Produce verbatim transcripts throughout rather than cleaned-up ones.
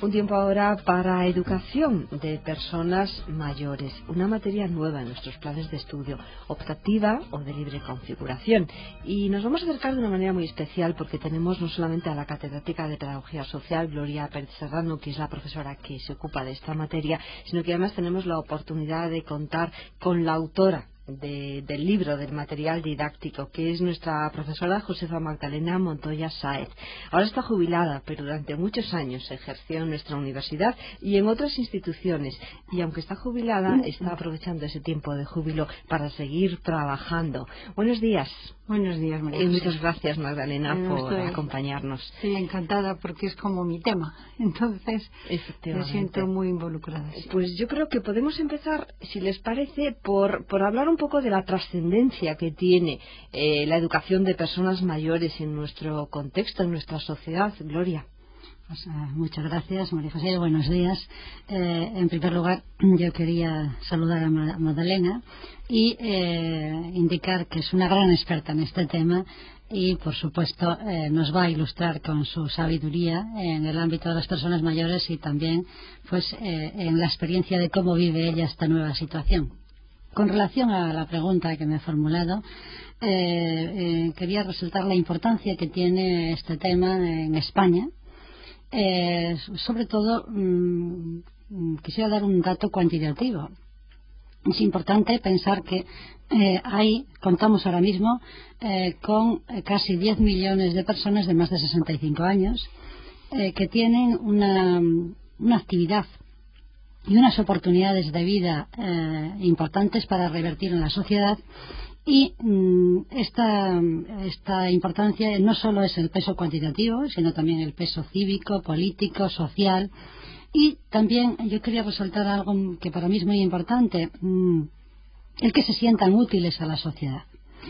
un tiempo ahora para educación de personas mayores, una materia nueva en nuestros planes de estudio, optativa o de libre configuración. Y nos vamos a acercar de una manera muy especial porque tenemos no solamente a la catedrática de Pedagogía Social, Gloria Pérez Serrano, que es la profesora que se ocupa de esta materia, sino que además tenemos la oportunidad de contar con la autora De, del libro, del material didáctico, que es nuestra profesora Josefa Magdalena Montoya Sáez. Ahora está jubilada, pero durante muchos años ejerció en nuestra universidad y en otras instituciones, y aunque está jubilada, está aprovechando ese tiempo de júbilo para seguir trabajando. Buenos días. Buenos días, María Y José. muchas gracias, Magdalena, Bueno, por estoy, acompañarnos. Estoy encantada porque es como mi tema, entonces me siento muy involucrada. Sí. Pues yo creo que podemos empezar, si les parece, por, por hablar un poco de la trascendencia que tiene eh, la educación de personas mayores en nuestro contexto, en nuestra sociedad. Gloria. Pues, uh, muchas gracias, María José. Buenos días. Eh, en primer lugar, yo quería saludar a Magdalena y eh, indicar que es una gran experta en este tema y, por supuesto, eh, nos va a ilustrar con su sabiduría en el ámbito de las personas mayores y también pues eh, en la experiencia de cómo vive ella esta nueva situación. Con relación a la pregunta que me ha formulado, eh, eh, quería resaltar la importancia que tiene este tema en España. Eh, sobre todo, mmm, quisiera dar un dato cuantitativo. Es importante pensar que eh, hay, contamos ahora mismo eh, con eh, casi diez millones de personas de más de sesenta y cinco años eh, que tienen una, una actividad y unas oportunidades de vida eh, importantes para revertir en la sociedad. Y mmm, esta, esta importancia no solo es el peso cuantitativo, sino también el peso cívico, político, social. Y también yo quería resaltar algo que para mí es muy importante, mmm, el que se sientan útiles a la sociedad.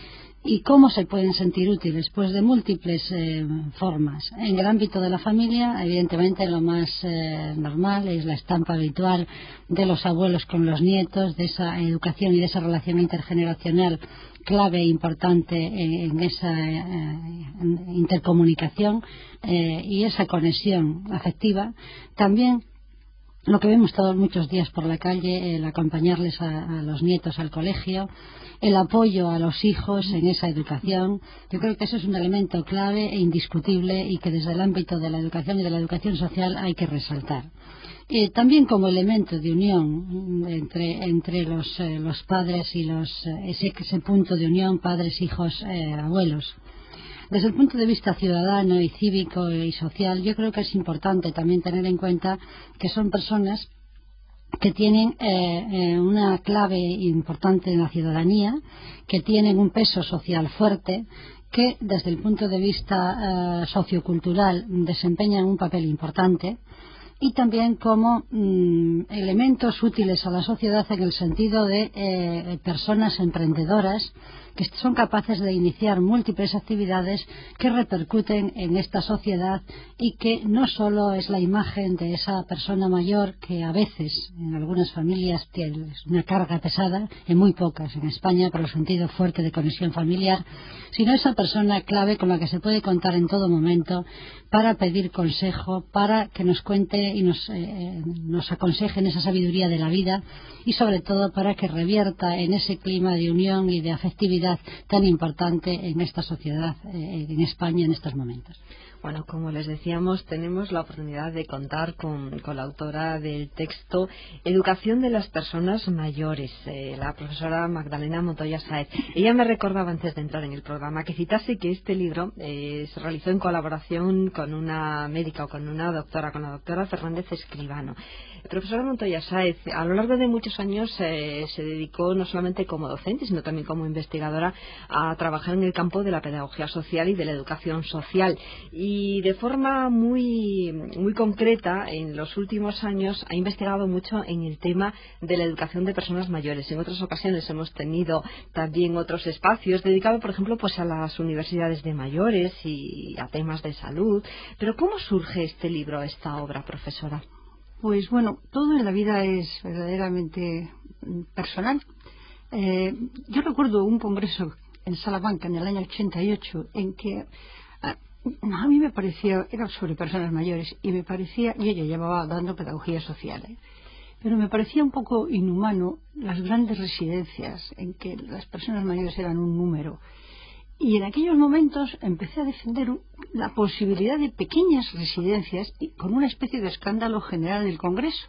¿Y cómo se pueden sentir útiles? Pues de múltiples eh, formas. En el ámbito de la familia, evidentemente lo más eh, normal es la estampa habitual de los abuelos con los nietos, de esa educación y de esa relación intergeneracional clave e importante en, en esa eh, en intercomunicación eh, y esa conexión afectiva. También lo que vemos todos muchos días por la calle, el acompañarles a, a los nietos al colegio, el apoyo a los hijos en esa educación. Yo creo que eso es un elemento clave e indiscutible y que desde el ámbito de la educación y de la educación social hay que resaltar. Eh, también como elemento de unión entre, entre los, eh, los padres y los, eh, ese, ese punto de unión padres, hijos, eh, abuelos. Desde el punto de vista ciudadano y cívico y social, yo creo que es importante también tener en cuenta que son personas que tienen eh, eh, una clave importante en la ciudadanía, que tienen un peso social fuerte, que desde el punto de vista eh, sociocultural desempeñan un papel importante, y también como mmm, elementos útiles a la sociedad en el sentido de eh, personas emprendedoras que son capaces de iniciar múltiples actividades que repercuten en esta sociedad y que no solo es la imagen de esa persona mayor que a veces en algunas familias tiene una carga pesada, en muy pocas en España por el sentido fuerte de conexión familiar, sino esa persona clave con la que se puede contar en todo momento para pedir consejo, para que nos cuente y nos, eh, nos aconseje en esa sabiduría de la vida y sobre todo para que revierta en ese clima de unión y de afectividad tan importante en esta sociedad, eh, en España en estos momentos. Bueno, como les decíamos, tenemos la oportunidad de contar con, con la autora del texto Educación de las Personas Mayores, eh, la profesora Magdalena Montoya Sáez. Ella me recordaba antes de entrar en el programa que citase que este libro eh, se realizó en colaboración con una médica o con una doctora, con la doctora Fernández Escribano. La profesora Montoya Sáez, a lo largo de muchos años eh, se dedicó no solamente como docente, sino también como investigadora a trabajar en el campo de la pedagogía social y de la educación social. Y Y de forma muy, muy concreta, en los últimos años ha investigado mucho en el tema de la educación de personas mayores. En otras ocasiones hemos tenido también otros espacios dedicados, por ejemplo, pues a las universidades de mayores y a temas de salud. Pero ¿cómo surge este libro, esta obra, profesora? Pues bueno, todo en la vida es verdaderamente personal. Eh, yo recuerdo un congreso en Salamanca en el año ochenta y ocho en que a mí me parecía, era sobre personas mayores, y me parecía, y ella llevaba dando pedagogía social, ¿eh? Pero me parecía un poco inhumano las grandes residencias en que las personas mayores eran un número. Y en aquellos momentos empecé a defender la posibilidad de pequeñas residencias y con una especie de escándalo general del Congreso.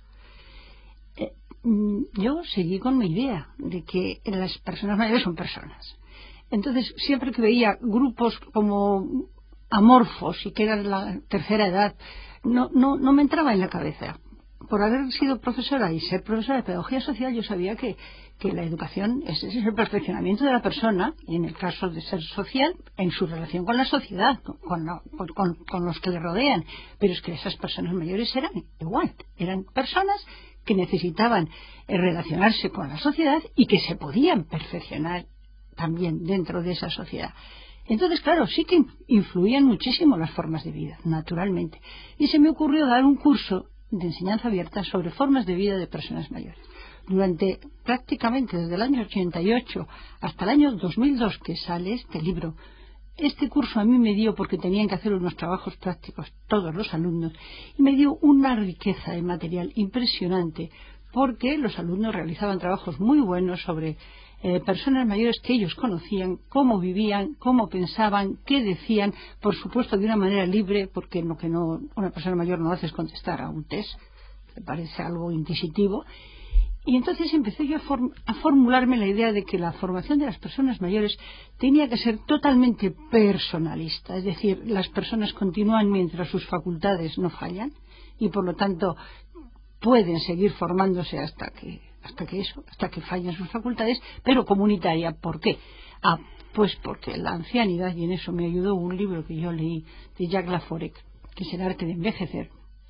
Eh, yo seguí con mi idea de que las personas mayores son personas. Entonces, siempre que veía grupos como amorfos y que eran la tercera edad, no, no, no me entraba en la cabeza. Por haber sido profesora y ser profesora de pedagogía social, yo sabía que, que la educación es, es el perfeccionamiento de la persona, y en el caso de ser social, en su relación con la sociedad, con, la, con, con los que le rodean. Pero es que esas personas mayores eran igual, eran personas que necesitaban eh, relacionarse con la sociedad y que se podían perfeccionar también dentro de esa sociedad. Entonces, claro, sí que influían muchísimo las formas de vida, naturalmente. Y se me ocurrió dar un curso de enseñanza abierta sobre formas de vida de personas mayores. Durante prácticamente desde el año ochenta y ocho hasta el año dos mil dos, que sale este libro, este curso a mí me dio, porque tenían que hacer unos trabajos prácticos todos los alumnos, y me dio una riqueza de material impresionante, porque los alumnos realizaban trabajos muy buenos sobre Eh, personas mayores que ellos conocían, cómo vivían, cómo pensaban, qué decían, por supuesto de una manera libre, porque lo que no una persona mayor no hace es contestar a un test, me parece algo inquisitivo. Y entonces empecé yo a, form a formularme la idea de que la formación de las personas mayores tenía que ser totalmente personalista, es decir, las personas continúan mientras sus facultades no fallan y por lo tanto pueden seguir formándose hasta que hasta que eso, hasta que fallen sus facultades, pero comunitaria. ¿Por qué? Ah, pues porque la ancianidad, y en eso me ayudó un libro que yo leí de Jacques Laforgue, que es El arte de envejecer.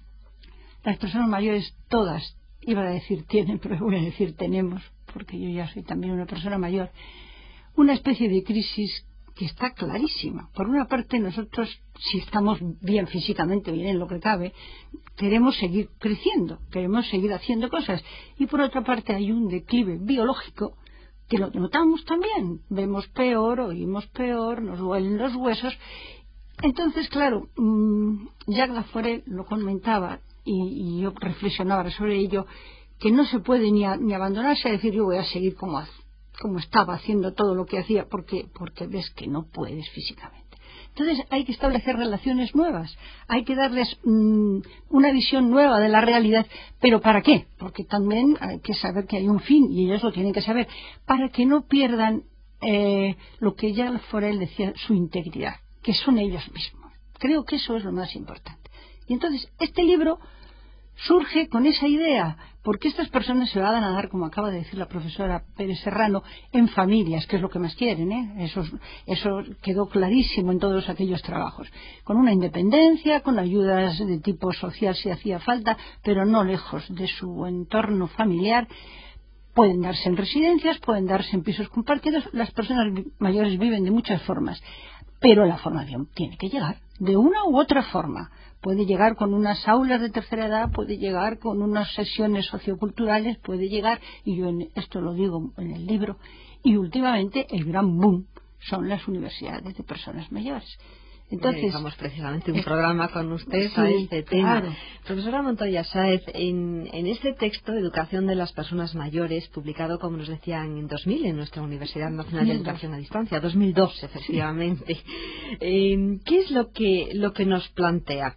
Las personas mayores todas, iba a decir tienen, pero voy a decir tenemos, porque yo ya soy también una persona mayor, una especie de crisis que está clarísima. Por una parte, nosotros, si estamos bien físicamente, bien en lo que cabe, queremos seguir creciendo, queremos seguir haciendo cosas. Y por otra parte, hay un declive biológico que lo notamos también. Vemos peor, oímos peor, nos duelen los huesos. Entonces, claro, mmm, Jacques Laforgue lo comentaba y, y yo reflexionaba sobre ello, que no se puede ni, a, ni abandonarse a decir yo voy a seguir como hace. como estaba haciendo todo lo que hacía, porque, porque ves que no puedes físicamente. Entonces hay que establecer relaciones nuevas, hay que darles mmm, una visión nueva de la realidad. ¿Pero para qué? Porque también hay que saber que hay un fin, y ellos lo tienen que saber, para que no pierdan eh, lo que ya Forel decía, su integridad, que son ellos mismos. Creo que eso es lo más importante. Y entonces este libro surge con esa idea, porque estas personas se van a dar, como acaba de decir la profesora Pérez Serrano, en familias, que es lo que más quieren, ¿eh? Eso, eso quedó clarísimo en todos aquellos trabajos, con una independencia, con ayudas de tipo social si hacía falta, pero no lejos de su entorno familiar. Pueden darse en residencias, pueden darse en pisos compartidos. Las personas mayores viven de muchas formas, pero la formación tiene que llegar de una u otra forma. Puede llegar con unas aulas de tercera edad, puede llegar con unas sesiones socioculturales, puede llegar, y yo en esto lo digo en el libro, y últimamente el gran boom son las universidades de personas mayores. Entonces, dedicamos precisamente un eh, programa con usted sí, a este tema. Claro. Profesora Montoya Sáez, en, en este texto, Educación de las Personas Mayores, publicado, como nos decían, en dos mil en nuestra Universidad Nacional de Educación a Distancia, dos mil dos, efectivamente, sí. eh, ¿qué es lo que, lo que nos plantea?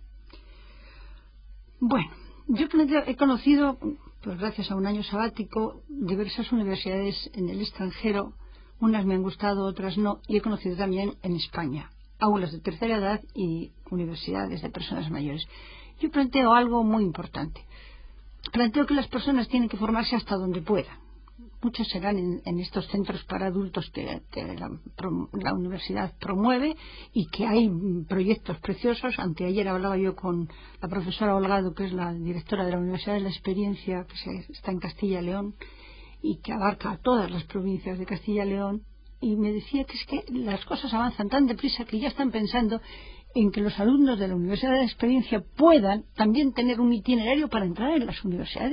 Bueno, yo he conocido, pues gracias a un año sabático, diversas universidades en el extranjero. Unas me han gustado, otras no, y he conocido también en España aulas de tercera edad y universidades de personas mayores. Yo planteo algo muy importante. Planteo que las personas tienen que formarse hasta donde puedan. Muchos serán en, en estos centros para adultos que, que la, la universidad promueve y que hay proyectos preciosos. Anteayer hablaba yo con la profesora Holgado, que es la directora de la Universidad de la Experiencia, que se, está en Castilla y León y que abarca a todas las provincias de Castilla y León, y me decía que es que las cosas avanzan tan deprisa que ya están pensando en que los alumnos de la Universidad de la Experiencia puedan también tener un itinerario para entrar en las universidades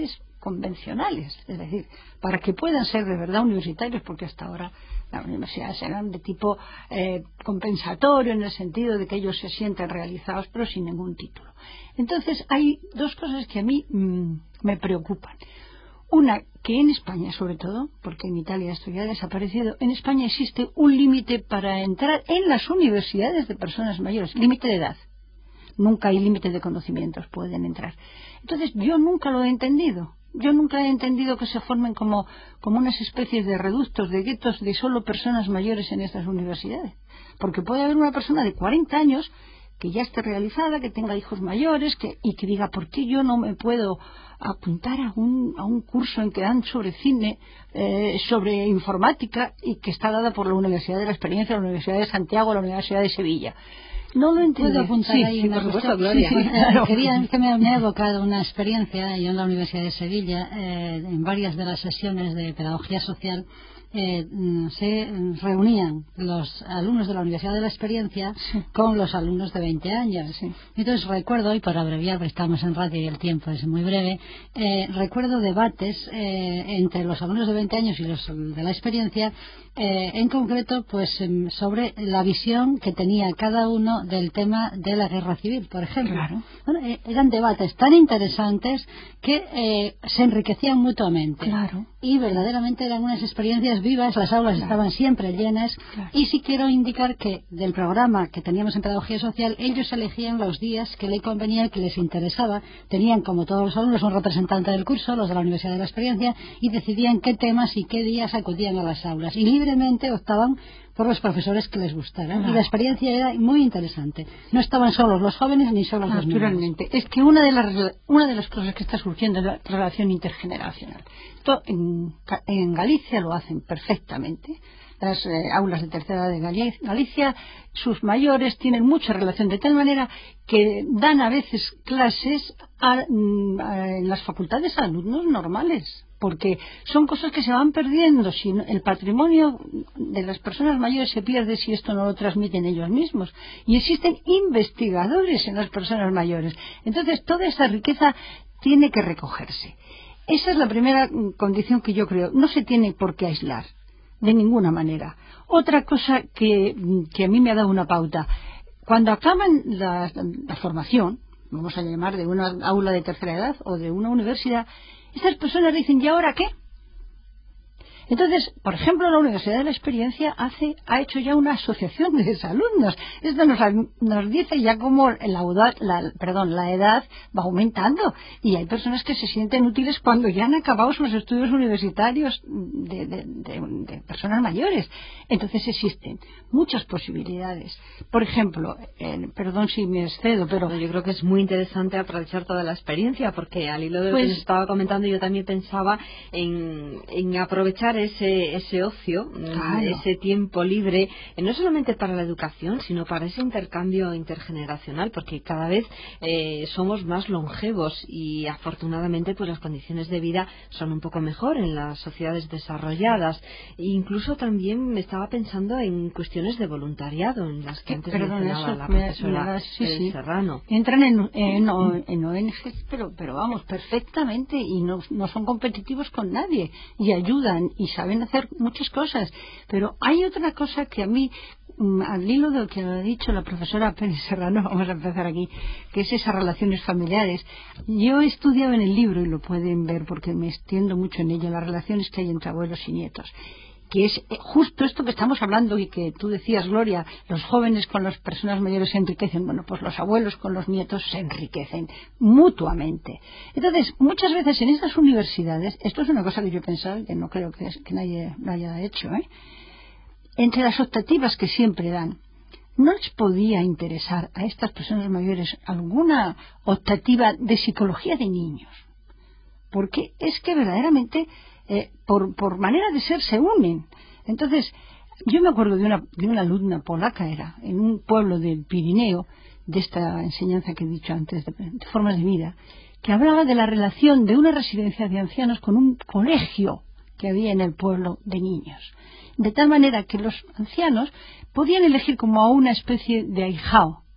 convencionales, es decir, para que puedan ser de verdad universitarios, porque hasta ahora las universidades eran de tipo eh, compensatorio, en el sentido de que ellos se sienten realizados pero sin ningún título. Entonces hay dos cosas que a mí mmm, me preocupan. Una, que en España sobre todo, porque en Italia esto ya ha desaparecido, en España existe un límite para entrar en las universidades de personas mayores, límite de edad. Nunca hay límite de conocimientos, pueden entrar. Entonces yo nunca lo he entendido. Yo nunca he entendido que se formen como, como unas especies de reductos, de guetos de solo personas mayores en estas universidades. Porque puede haber una persona de cuarenta años que ya esté realizada, que tenga hijos mayores que, y que diga, ¿por qué yo no me puedo apuntar a un, a un curso en que dan sobre cine, eh, sobre informática, y que está dada por la Universidad de la Experiencia, la Universidad de Santiago, la Universidad de Sevilla? No lo entiendo. ¿Puedo apuntar sí, ahí sí, una por supuesto, cosa? Gloria. Sí, sí, Claro. Quería que me, me ha evocado una experiencia. Yo en la Universidad de Sevilla, eh, en varias de las sesiones de pedagogía social, eh, se reunían los alumnos de la Universidad de la Experiencia sí. con los alumnos de veinte años. Sí. Entonces recuerdo, y para abreviar, porque estamos en radio y el tiempo es muy breve, eh, recuerdo debates eh, entre los alumnos de veinte años y los de la Experiencia, eh, en concreto pues sobre la visión que tenía cada uno del tema de la guerra civil, por ejemplo. Claro. Bueno, eh, eran debates tan interesantes que eh, se enriquecían mutuamente. Claro. Y verdaderamente eran unas experiencias vivas, las aulas claro. estaban siempre llenas. Claro. Y sí quiero indicar que del programa que teníamos en pedagogía social, ellos elegían los días que les convenía, que les interesaba. Tenían, como todos los alumnos, un representante del curso, los de la Universidad de la Experiencia, y decidían qué temas y qué días acudían a las aulas. Y libremente optaban por los profesores que les gustaran. Claro. Y la experiencia era muy interesante. No estaban solos los jóvenes ni solos los niños. Naturalmente. Es que una de las una de las cosas que está surgiendo es la relación intergeneracional. Esto en, en Galicia lo hacen perfectamente. Las eh, aulas de tercera edad de Galicia, sus mayores tienen mucha relación, de tal manera que dan a veces clases a, a, en las facultades a alumnos normales, porque son cosas que se van perdiendo. Si el patrimonio de las personas mayores se pierde si esto no lo transmiten ellos mismos. Y existen investigadores en las personas mayores. Entonces toda esa riqueza tiene que recogerse. Esa es la primera condición que yo creo. No se tiene por qué aislar, de ninguna manera. Otra cosa que, que a mí me ha dado una pauta. Cuando acaban la, la formación, vamos a llamar de una aula de tercera edad o de una universidad, estas personas dicen, ¿y ahora qué? Entonces, por ejemplo, la Universidad de la Experiencia hace, ha hecho ya una asociación de exalumnos. Esto nos, nos dice ya cómo la, la, perdón, la edad va aumentando, y hay personas que se sienten útiles cuando ya han acabado sus estudios universitarios de, de, de, de personas mayores. Entonces existen muchas posibilidades. Por ejemplo, eh, perdón si me excedo, pero yo creo que es muy interesante aprovechar toda la experiencia, porque al hilo de lo pues, que les estaba comentando, yo también pensaba en, en aprovechar ese, ese ocio, claro. ese tiempo libre, no solamente para la educación, sino para ese intercambio intergeneracional, porque cada vez eh, somos más longevos y afortunadamente pues las condiciones de vida son un poco mejor en las sociedades desarrolladas. E incluso también me estaba pensando en cuestiones de voluntariado, en las que antes Perdón, mencionaba eso la me, profesora me da, sí, sí. Serrano. Entran en, en, en O N Ges, pero, pero vamos, perfectamente, y no, no son competitivos con nadie, y ayudan y saben hacer muchas cosas. Pero hay otra cosa que a mí, al hilo de lo que ha dicho la profesora Pérez Serrano, vamos a empezar aquí, que es esas relaciones familiares. Yo he estudiado en el libro, y lo pueden ver porque me extiendo mucho en ello, las relaciones que hay entre abuelos y nietos, que es justo esto que estamos hablando y que tú decías, Gloria, los jóvenes con las personas mayores se enriquecen. Bueno, pues los abuelos con los nietos se enriquecen mutuamente. Entonces, muchas veces en estas universidades, esto es una cosa que yo he pensado, que no creo que, que nadie lo haya hecho, ¿eh? Entre las optativas que siempre dan, ¿no les podía interesar a estas personas mayores alguna optativa de psicología de niños? Porque es que verdaderamente Eh, por, por manera de ser se unen. Entonces, yo me acuerdo de una, de una alumna polaca, era en un pueblo del Pirineo, de esta enseñanza que he dicho antes, de, de formas de vida, que hablaba de la relación de una residencia de ancianos con un colegio que había en el pueblo de niños, de tal manera que los ancianos podían elegir como a una especie de ahijao,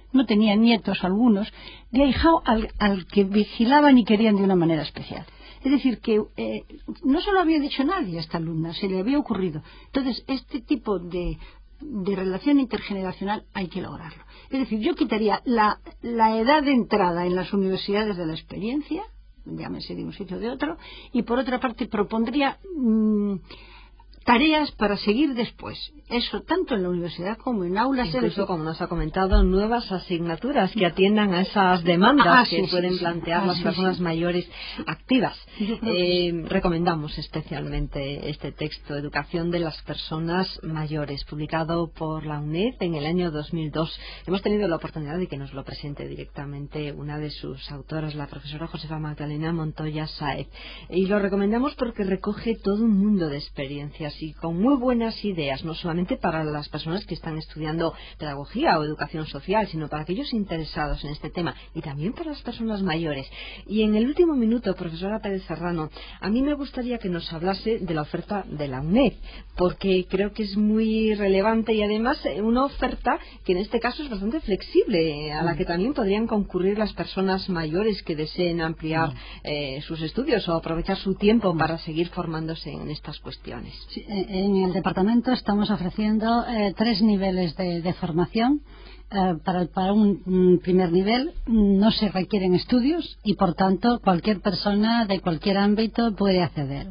no tenían nietos algunos, de ahijado al, al que vigilaban y querían de una manera especial. Es decir, que eh, no se lo había dicho nadie a esta alumna, se le había ocurrido. Entonces, este tipo de, de relación intergeneracional hay que lograrlo. Es decir, yo quitaría la, la edad de entrada en las universidades de la experiencia, llámese de un sitio o de otro, y por otra parte propondría mmm, tareas para seguir después. Eso tanto en la universidad como en aulas. Incluso, como nos ha comentado, nuevas asignaturas que atiendan a esas demandas ah, que sí, pueden sí, plantear sí. las ah, personas sí. mayores activas. Eh, sí. Recomendamos especialmente este texto, Educación de las Personas Mayores, publicado por la UNED en el año dos mil dos. Hemos tenido la oportunidad de que nos lo presente directamente una de sus autoras, la profesora Josefa Magdalena Montoya Sáez. Y lo recomendamos porque recoge todo un mundo de experiencias y con muy buenas ideas, no solamente para las personas que están estudiando pedagogía o educación social, sino para aquellos interesados en este tema y también para las personas mayores. Y en el último minuto, profesora Pérez Serrano, a mí me gustaría que nos hablase de la oferta de la UNED, porque creo que es muy relevante y además una oferta que en este caso es bastante flexible, a la que también podrían concurrir las personas mayores que deseen ampliar eh, sus estudios o aprovechar su tiempo para seguir formándose en estas cuestiones. Sí, en el departamento estamos ofreciendo eh, tres niveles de, de formación. Eh, para, para un, un primer nivel no se requieren estudios y por tanto cualquier persona de cualquier ámbito puede acceder.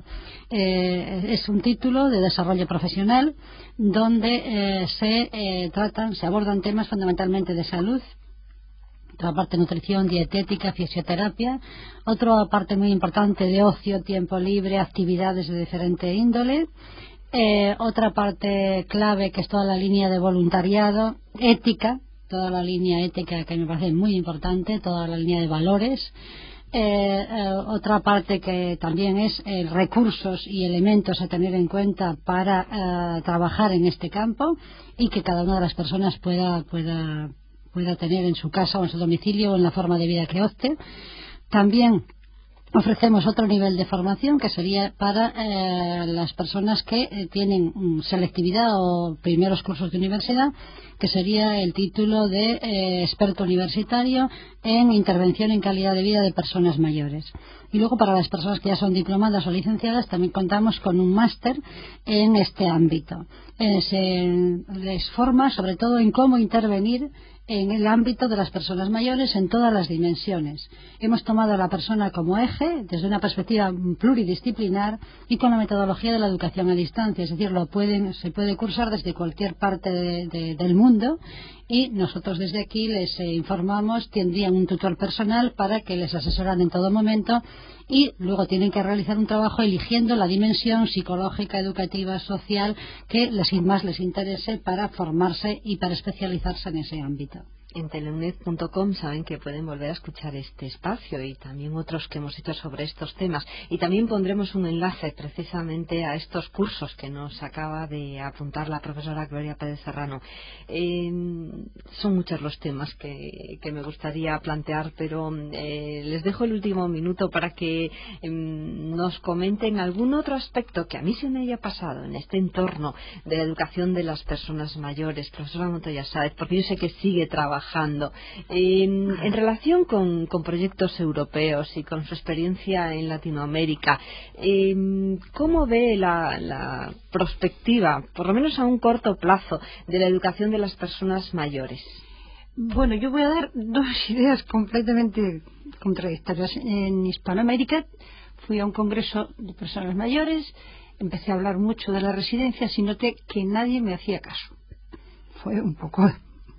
Eh, es un título de desarrollo profesional donde eh, se eh, tratan, se abordan temas fundamentalmente de salud, otra parte nutrición, dietética, fisioterapia, otra parte muy importante de ocio, tiempo libre, actividades de diferente índole. Eh, otra parte clave que es toda la línea de voluntariado, ética, toda la línea ética que me parece muy importante, toda la línea de valores. Eh, eh, otra parte que también es eh, recursos y elementos a tener en cuenta para eh, trabajar en este campo y que cada una de las personas pueda, pueda, pueda tener en su casa o en su domicilio o en la forma de vida que opte. También ofrecemos otro nivel de formación que sería para eh, las personas que eh, tienen um, selectividad o primeros cursos de universidad, que sería el título de eh, experto universitario en intervención en calidad de vida de personas mayores. Y luego para las personas que ya son diplomadas o licenciadas también contamos con un máster en este ámbito. Eh, se les forma sobre todo en cómo intervenir en el ámbito de las personas mayores en todas las dimensiones. Hemos tomado a la persona como eje desde una perspectiva pluridisciplinar y con la metodología de la educación a distancia, es decir, lo pueden, se puede cursar desde cualquier parte de, de, del mundo y nosotros desde aquí les eh, informamos, tendrían un tutor personal para que les asesoran en todo momento y luego tienen que realizar un trabajo eligiendo la dimensión psicológica, educativa, social que les, más les interese para formarse y para especializarse en ese ámbito. En teleuned punto com saben que pueden volver a escuchar este espacio y también otros que hemos hecho sobre estos temas. Y también pondremos un enlace precisamente a estos cursos que nos acaba de apuntar la profesora Gloria Pérez Serrano. Eh, son muchos los temas que, que me gustaría plantear, pero eh, les dejo el último minuto para que eh, nos comenten algún otro aspecto que a mí se me haya pasado en este entorno de la educación de las personas mayores. Profesora Montoya Sáez, porque yo sé que sigue trabajando trabajando en, en relación con, con proyectos europeos y con su experiencia en Latinoamérica. Eh, ¿Cómo ve la, la perspectiva, por lo menos a un corto plazo, de la educación de las personas mayores? Bueno, yo voy a dar dos ideas completamente contradictorias. En Hispanoamérica fui a un congreso de personas mayores, empecé a hablar mucho de las residencias y noté que nadie me hacía caso. Fue un poco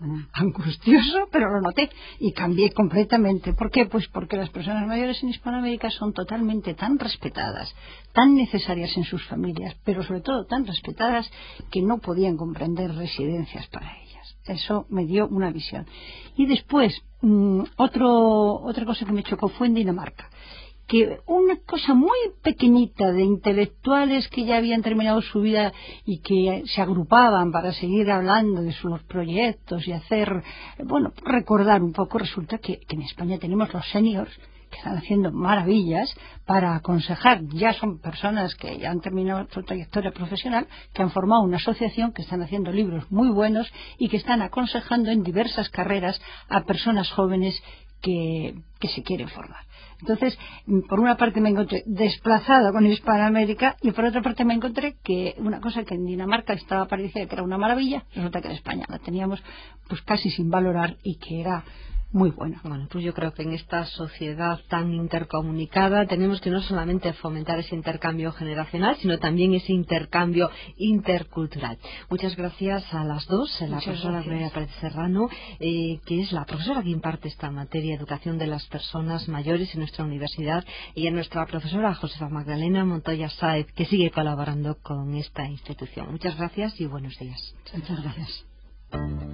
angustioso, pero lo noté y cambié completamente. ¿Por qué? Pues porque las personas mayores en Hispanoamérica son totalmente tan respetadas, tan necesarias en sus familias, pero sobre todo tan respetadas que no podían comprender residencias para ellas. Eso me dio una visión. Y después, mmm, otro, otra cosa que me chocó fue en Dinamarca, que una cosa muy pequeñita de intelectuales que ya habían terminado su vida y que se agrupaban para seguir hablando de sus proyectos y hacer, bueno, recordar un poco, resulta que, que en España tenemos los seniors que están haciendo maravillas para aconsejar. Ya son personas que ya han terminado su trayectoria profesional, que han formado una asociación, que están haciendo libros muy buenos y que están aconsejando en diversas carreras a personas jóvenes que, que se quieren formar. Entonces, por una parte me encontré desplazada con Hispanoamérica y por otra parte me encontré que una cosa que en Dinamarca estaba parecida que era una maravilla, resulta que en España la teníamos pues casi sin valorar y que era muy buena. Bueno, pues yo creo que en esta sociedad tan intercomunicada tenemos que no solamente fomentar ese intercambio generacional, sino también ese intercambio intercultural. Muchas gracias a las dos, a la Muchas profesora gracias. Gloria Pérez Serrano, eh, que es la profesora que imparte esta materia, educación de las personas mayores en nuestra universidad, y a nuestra profesora Josefa Magdalena Montoya Sáez, que sigue colaborando con esta institución. Muchas gracias y buenos días. Muchas gracias.